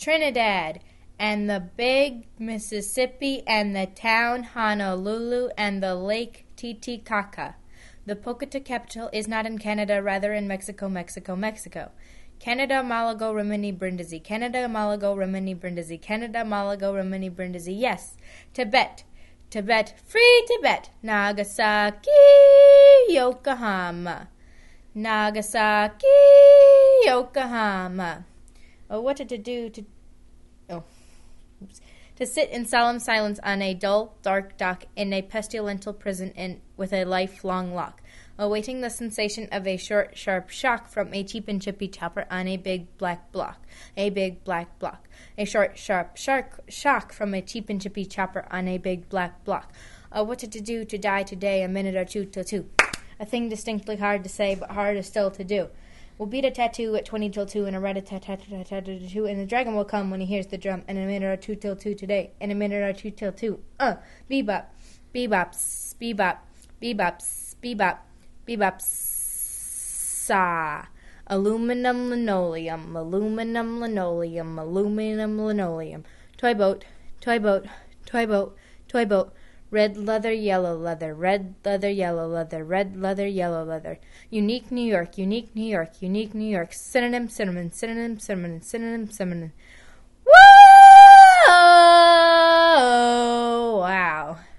Trinidad, and the big Mississippi, and the town Honolulu, and the lake Titicaca. The Pocatello capital is not in Canada, rather in Mexico, Mexico, Mexico. Canada, Malago, Rimini, Brindisi. Canada, Malago, Rimini, Brindisi. Canada, Malago, Rimini, Brindisi. Yes. Tibet. Tibet. Free Tibet. Nagasaki, Yokohama. Nagasaki, Yokohama. Oh, what to do to... Oh. Oops. To sit in solemn silence on a dull, dark dock in a pestilential prison with a lifelong lock, awaiting the sensation of a short, sharp shock from a cheap and chippy chopper on a big black block. A big black block. A short, sharp shock from a cheap and chippy chopper on a big black block. What to do to die today, a minute or two till 2. A thing distinctly hard to say, but harder still to do. We'll beat a tattoo at 20 till 2, and a rat-a-tat-tat-tat-tat-tat-tat, and the dragon will come when he hears the drum, and a minute or 2 till 2 today, and a minute or 2 till 2. Bebop, bebops, bebop, bebops, bebop, bebop, sa. Aluminum linoleum, aluminum linoleum, aluminum linoleum. Toy boat, toy boat, toy boat, toy boat. Red leather, yellow leather, red leather, yellow leather, red leather, yellow leather. Unique New York, unique New York, unique New York. Synonym, cinnamon, synonym, cinnamon, synonym, cinnamon. Whoa! Wow.